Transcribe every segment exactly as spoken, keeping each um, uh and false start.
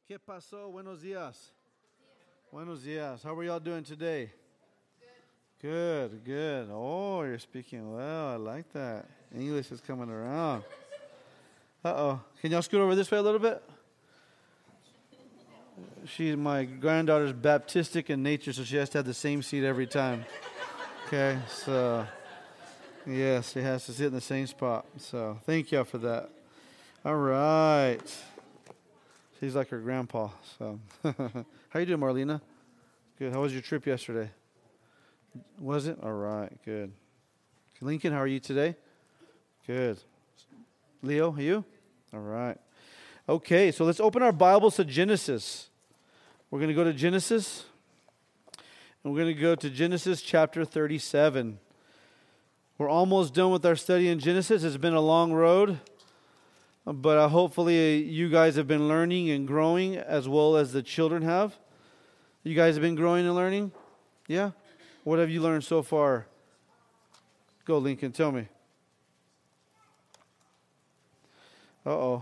¿Qué pasó? Buenos días. Buenos días. How are y'all doing today? Good, good. Oh, you're speaking well. I like that. English is coming around. Uh-oh. Can y'all scoot over this way a little bit? She's my granddaughter's Baptistic in nature, so she has to have the same seat every time. Okay, so yes, she has to sit in the same spot. So thank y'all for that. All right. She's like her grandpa. So how you doing, Marlena? Good. How was your trip yesterday? Was it? All right, good. Lincoln, how are you today? Good. Leo, you? All right. Okay, so let's open our Bibles to Genesis. We're going to go to Genesis. And we're going to go to Genesis chapter thirty-seven. We're almost done with our study in Genesis. It's been a long road. But uh, hopefully you guys have been learning and growing as well as the children have. You guys have been growing and learning? Yeah? What have you learned so far? Go, Lincoln, tell me. Uh-oh.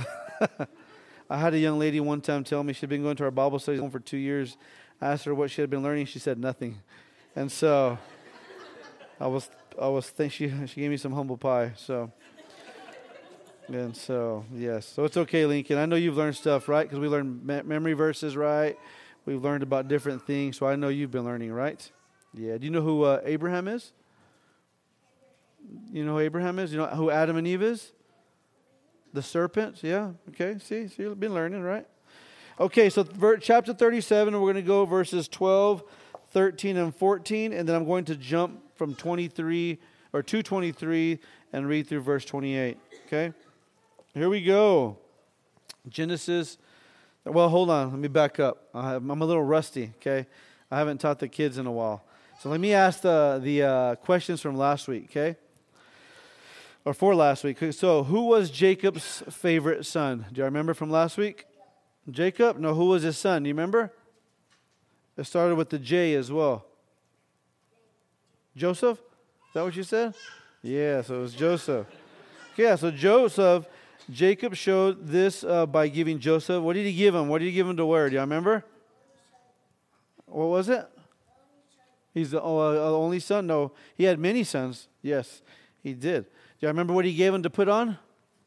I had a young lady one time tell me she'd been going to our Bible studies for two years. I asked her what she had been learning. She said nothing. And so I was I was think she she gave me some humble pie. So and so yes, so it's okay, Lincoln. I know you've learned stuff, right? Because we learned me- memory verses, right? We've learned about different things. So I know you've been learning, right? Yeah. Do you know who uh, Abraham is? You know who Abraham is? You know who Adam and Eve is? The serpents, yeah. Okay, see, so you've been learning, right? Okay, so ver- chapter thirty-seven, we're going to go verses twelve, thirteen, and fourteen, and then I'm going to jump from twenty-three or to twenty-three and read through verse twenty-eight. Okay, here we go. Genesis. Well, hold on. Let me back up. I have, I'm a little rusty. Okay, I haven't taught the kids in a while, so let me ask the the uh, questions from last week. Okay. Or for last week. So, who was Jacob's favorite son? Do you remember from last week? Jacob? No, who was his son? Do you remember? It started with the J as well. Joseph? Is that what you said? Yeah, so it was Joseph. Yeah, so Joseph, Jacob showed this uh, by giving Joseph. What did he give him? What did he give him to wear? Do you remember? What was it? He's the uh, only son? No, he had many sons. Yes, he did. Do you remember what he gave him to put on?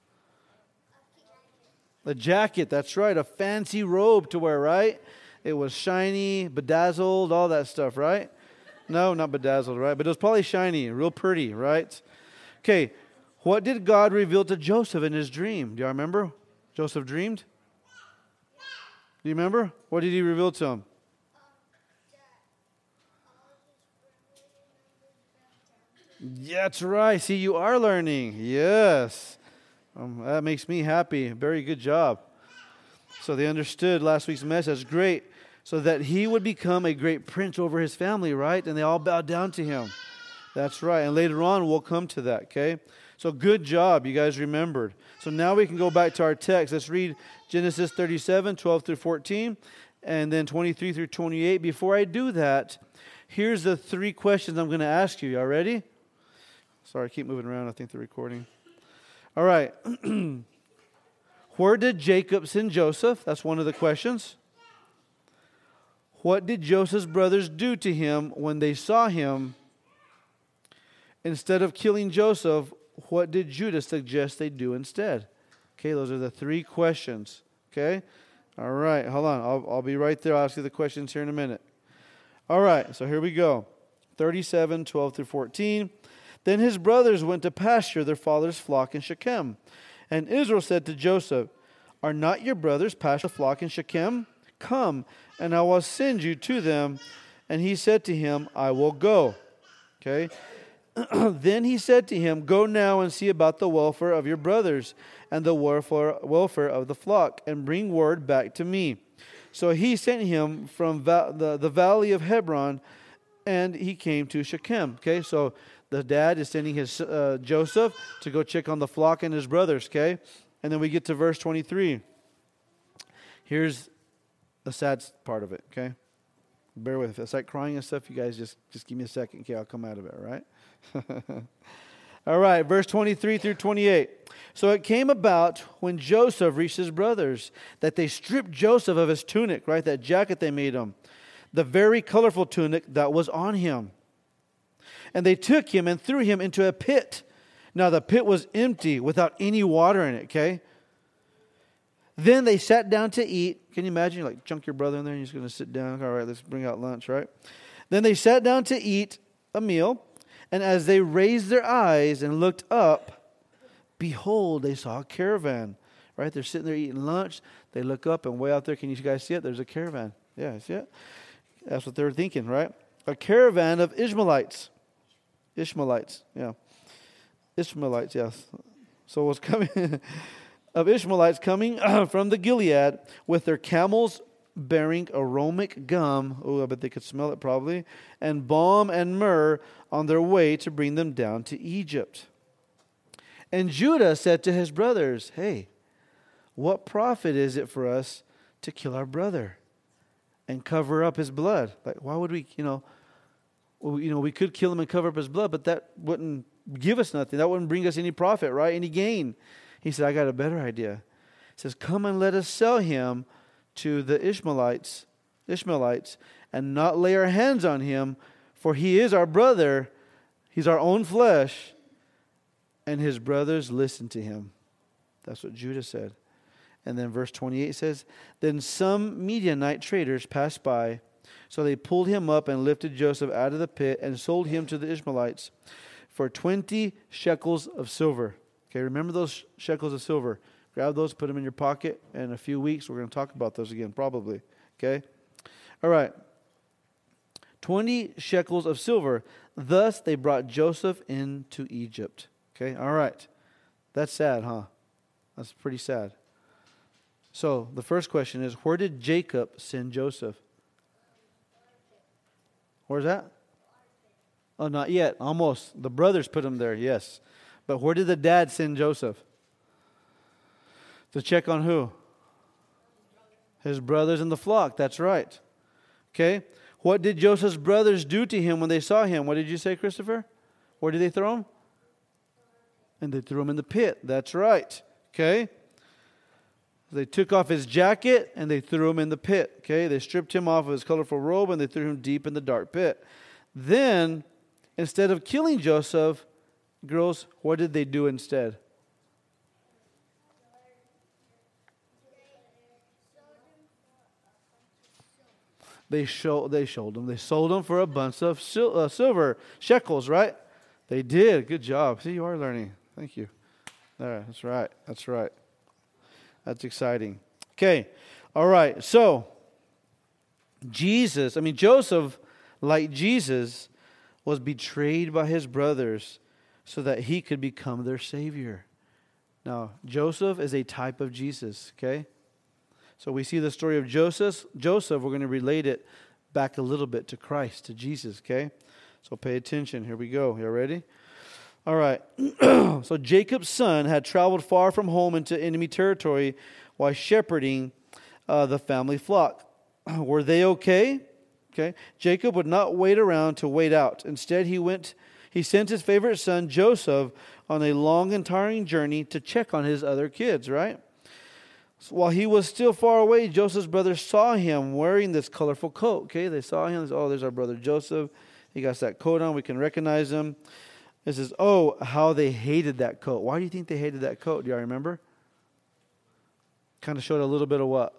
A jacket, that's right. A fancy robe to wear, right? It was shiny, bedazzled, all that stuff, right? No, not bedazzled, right? But it was probably shiny, real pretty, right? Okay, what did God reveal to Joseph in his dream? Do you remember? Joseph dreamed? Do you remember? What did he reveal to him? Yeah, that's right. See, you are learning. Yes. Um, that makes me happy. Very good job. So they understood last week's message. Great. So that he would become a great prince over his family, right? And they all bowed down to him. That's right. And later on, we'll come to that, okay? So good job. You guys remembered. So now we can go back to our text. Let's read Genesis thirty-seven, twelve through fourteen, and then twenty-three through twenty-eight. Before I do that, here's the three questions I'm going to ask you. Y'all ready? Sorry, I keep moving around. I think the recording. All right. Where did Jacob send Joseph? That's one of the questions. What did Joseph's brothers do to him when they saw him? Instead of killing Joseph, what did Judah suggest they do instead? Okay, those are the three questions. Okay? All right, hold on. I'll, I'll be right there. I'll ask you the questions here in a minute. All right, so here we go. thirty-seven, twelve through fourteen. Then his brothers went to pasture their father's flock in Shechem. And Israel said to Joseph, "Are not your brothers pasture the flock in Shechem? Come, and I will send you to them." And he said to him, "I will go." Okay. Then he said to him, "Go now and see about the welfare of your brothers and the welfare, welfare of the flock, and bring word back to me." So he sent him from va- the, the valley of Hebron, and he came to Shechem. Okay, so the dad is sending his uh, Joseph to go check on the flock and his brothers, okay? And then we get to verse twenty-three. Here's the sad part of it, okay? Bear with it. If it's like crying and stuff, you guys just, just give me a second, okay? I'll come out of it, all right? All right, verse twenty-three through twenty-eight. So it came about when Joseph reached his brothers that they stripped Joseph of his tunic, right? That jacket they made him. The very colorful tunic that was on him. And they took him and threw him into a pit. Now the pit was empty without any water in it, okay? Then they sat down to eat. Can you imagine? You like chunk your brother in there and you're just going to sit down. All right, let's bring out lunch, right? Then they sat down to eat a meal. And as they raised their eyes and looked up, behold, they saw a caravan, right? They're sitting there eating lunch. They look up and way out there, can you guys see it? There's a caravan. Yeah, see it? That's what they were thinking, right? A caravan of Ishmaelites. Ishmaelites, yeah. Ishmaelites, yes. So what's coming of Ishmaelites coming from the Gilead with their camels bearing aromatic gum. Oh, I bet they could smell it probably. And balm and myrrh on their way to bring them down to Egypt. And Judah said to his brothers, hey, what profit is it for us to kill our brother and cover up his blood? Like, why would we, you know, well, you know, we could kill him and cover up his blood, but that wouldn't give us nothing. That wouldn't bring us any profit, right? Any gain. He said, I got a better idea. He says, come and let us sell him to the Ishmaelites, Ishmaelites, and not lay our hands on him, for he is our brother. He's our own flesh. And his brothers listened to him. That's what Judah said. And then verse twenty-eight says, then some Midianite traders passed by. So they pulled him up and lifted Joseph out of the pit and sold him to the Ishmaelites for twenty shekels of silver. Okay, remember those shekels of silver. Grab those, put them in your pocket. And in a few weeks, we're going to talk about those again, probably. Okay? All right. twenty shekels of silver. Thus they brought Joseph into Egypt. Okay, all right. That's sad, huh? That's pretty sad. So the first question is, where did Jacob send Joseph? Where's that? Oh, not yet. Almost. The brothers put him there, yes. But where did the dad send Joseph? To check on who? His brothers in the flock. That's right. Okay. What did Joseph's brothers do to him when they saw him? What did you say, Christopher? Where did they throw him? And they threw him in the pit. That's right. Okay. They took off his jacket and they threw him in the pit. Okay. They stripped him off of his colorful robe and they threw him deep in the dark pit. Then, instead of killing Joseph, girls, what did they do instead? They showed, they showed him. They sold him for a bunch of sil- uh, silver shekels, right? They did. Good job. See, you are learning. Thank you. There, that's right. That's right. That's exciting. Okay. All right. So, Jesus, I mean, Joseph, like Jesus, was betrayed by his brothers so that he could become their Savior. Now, Joseph is a type of Jesus, okay? So we see the story of Joseph. Joseph, we're going to relate it back a little bit to Christ, to Jesus, okay? So pay attention. Here we go. You ready? All right. So Jacob's son had traveled far from home into enemy territory while shepherding uh, the family flock. Were they okay? Okay. Jacob would not wait around to wait out. Instead, he went. He sent his favorite son, Joseph, on a long and tiring journey to check on his other kids, right? So while he was still far away, Joseph's brothers saw him wearing this colorful coat. Okay, they saw him. They said, oh, there's our brother Joseph. He got that coat on. We can recognize him. It says, oh, how they hated that coat. Why do you think they hated that coat? Do y'all remember? Kind of showed a little bit of what?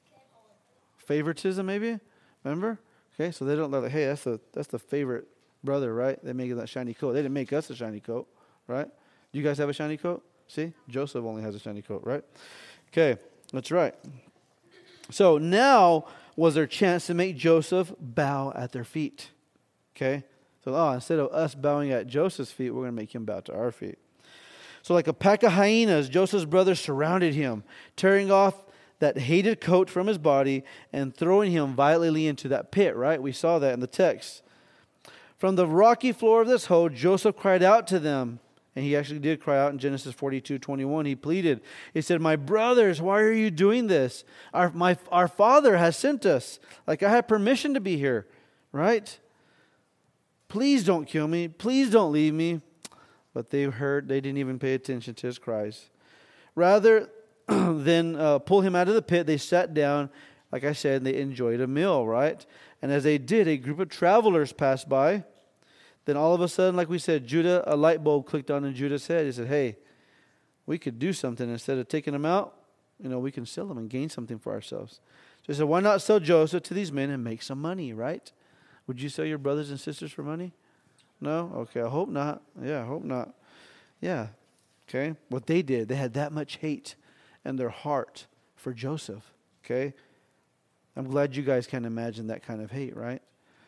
Favoritism, maybe? Remember? Okay, so they don't like, hey, that's the that's the favorite brother, right? They make that shiny coat. They didn't make us a shiny coat, right? Do you guys have a shiny coat? See? Joseph only has a shiny coat, right? Okay, that's right. So now was their chance to make Joseph bow at their feet. Okay? So oh, instead of us bowing at Joseph's feet, we're going to make him bow to our feet. So like a pack of hyenas, Joseph's brothers surrounded him, tearing off that hated coat from his body and throwing him violently into that pit, right? We saw that in the text. From the rocky floor of this hole, Joseph cried out to them. And he actually did cry out in Genesis forty-two twenty-one. He pleaded. He said, my brothers, why are you doing this? Our, my, our father has sent us. Like I have permission to be here, right? Please don't kill me. Please don't leave me. But they heard, they didn't even pay attention to his cries. Rather than uh, pull him out of the pit, they sat down, like I said, and they enjoyed a meal, right? And as they did, a group of travelers passed by. Then all of a sudden, like we said, Judah, a light bulb clicked on in Judah's head. He said, hey, we could do something. Instead of taking them out, you know, we can sell them and gain something for ourselves. So he said, why not sell Joseph to these men and make some money, right? Would you sell your brothers and sisters for money? No? Okay, I hope not. Yeah, I hope not. Yeah, okay. What they did, they had that much hate in their heart for Joseph, okay? I'm glad you guys can imagine that kind of hate, right?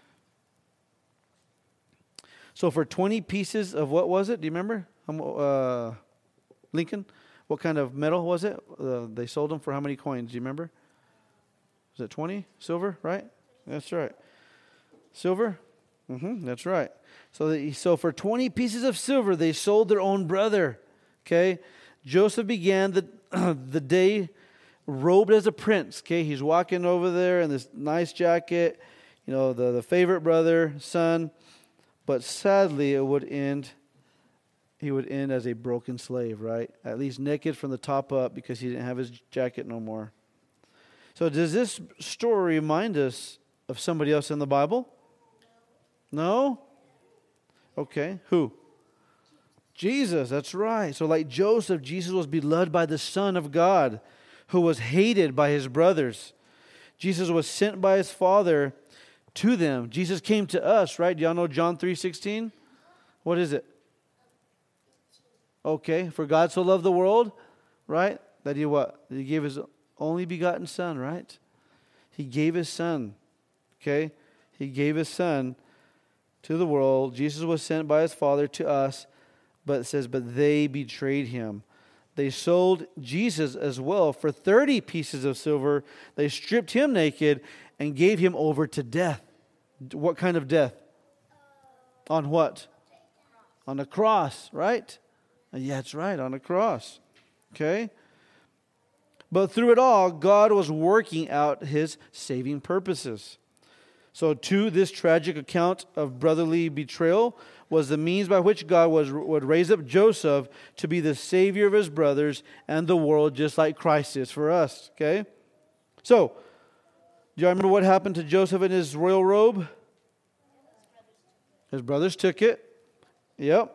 So for twenty pieces of what was it? Do you remember? Uh, Lincoln? What kind of metal was it? Uh, they sold them for how many coins? Do you remember? Was it twenty? Silver, right? That's right. Silver? Mm-hmm, that's right. So, the, so for twenty pieces of silver, they sold their own brother. Okay? Joseph began the, the day robed as a prince. Okay? He's walking over there in this nice jacket, you know, the, the favorite brother, son. But sadly, it would end, he would end as a broken slave, right? At least naked from the top up because he didn't have his jacket no more. So does this story remind us of somebody else in the Bible? No? Okay. Who? Jesus, that's right. So like Joseph, Jesus was beloved by the Son of God, who was hated by his brothers. Jesus was sent by his Father to them. Jesus came to us, right? Do y'all know John three sixteen? What is it? Okay. For God so loved the world, right? That he what? That he gave his only begotten Son, right? He gave his Son. Okay? He gave his Son to the world. Jesus was sent by his Father to us, but it says, but they betrayed him. They sold Jesus as well for thirty pieces of silver. They stripped him naked and gave him over to death. What kind of death? On what? On a cross, right? Yeah, that's right, on a cross. Okay? But through it all, God was working out his saving purposes. So too, this tragic account of brotherly betrayal was the means by which God was, would raise up Joseph to be the Savior of his brothers and the world, just like Christ is for us. Okay? So, do you remember what happened to Joseph in his royal robe? His brothers took it. Yep.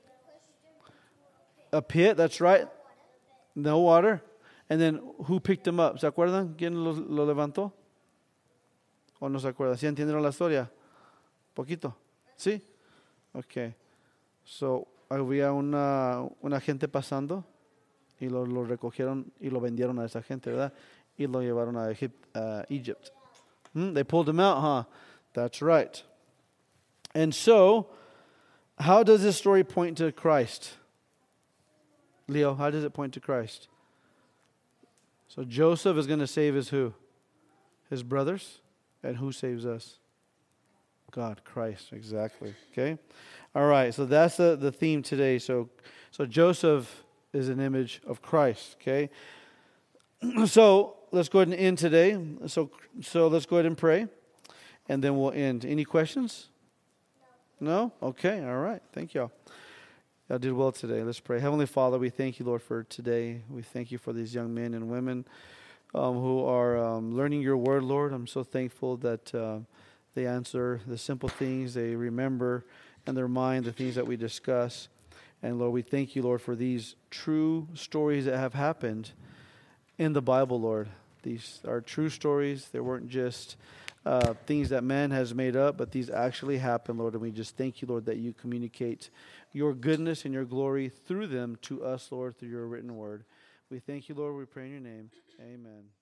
A pit, that's right. No water. And then, who picked him up? ¿Se acuerdan? ¿Quién lo, lo levantó? ¿O no se acuerdan? ¿Sí entendieron la historia? ¿Poquito? ¿Sí? Ok. So, había una, una gente pasando y lo, lo recogieron y lo vendieron a esa gente, ¿verdad? Y lo llevaron a Egypt. Uh, Egypt. Hmm? They pulled him out, huh? That's right. And so, how does this story point to Christ? Leo, how does it point to Christ? So Joseph is going to save his who? His brothers. And who saves us? God, Christ, exactly. Okay? All right, so that's the, the theme today. So, so Joseph is an image of Christ, okay? So let's go ahead and end today. So, so let's go ahead and pray, and then we'll end. Any questions? No? Okay, all right. Thank y'all. Y'all did well today. Let's pray. Heavenly Father, we thank you, Lord, for today. We thank you for these young men and women um, who are um, learning your word, Lord. I'm so thankful that uh, they answer the simple things. They remember in their mind the things that we discuss. And, Lord, we thank you, Lord, for these true stories that have happened in the Bible, Lord. These are true stories. They weren't just uh, things that man has made up, but these actually happened, Lord. And we just thank you, Lord, that you communicate your goodness and your glory through them to us, Lord, through your written word. We thank you, Lord. We pray in your name. Amen.